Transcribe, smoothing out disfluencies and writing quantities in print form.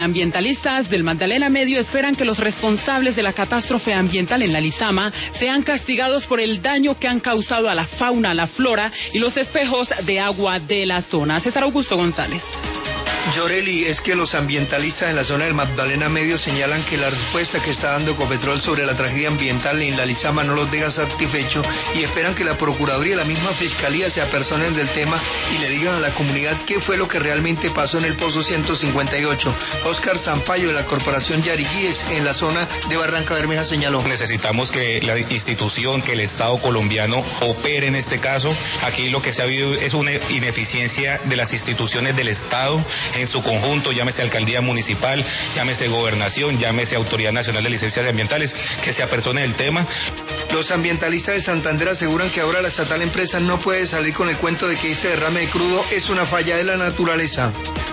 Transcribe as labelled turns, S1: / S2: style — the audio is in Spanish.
S1: Ambientalistas del Magdalena Medio esperan que los responsables de la catástrofe ambiental en la Lizama sean castigados por el daño que han causado a la fauna, a la flora y los espejos de agua de la zona. César Augusto González.
S2: Yoreli, es que los ambientalistas en la zona del Magdalena Medio señalan que la respuesta que está dando Ecopetrol sobre la tragedia ambiental en la Lizama no los deja satisfechos y esperan que la Procuraduría y la misma Fiscalía se apersonen del tema y le digan a la comunidad qué fue lo que realmente pasó en el Pozo 158. Óscar Zampayo de la Corporación Yariquíes en la zona de Barranca Bermeja señaló.
S3: Necesitamos que la institución, que el Estado colombiano opere en este caso. Aquí lo que se ha habido es una ineficiencia de las instituciones del Estado en su conjunto, llámese alcaldía municipal, llámese gobernación, llámese Autoridad Nacional de Licencias Ambientales, que se apersone el tema.
S2: Los ambientalistas de Santander aseguran que ahora la estatal empresa no puede salir con el cuento de que este derrame de crudo es una falla de la naturaleza.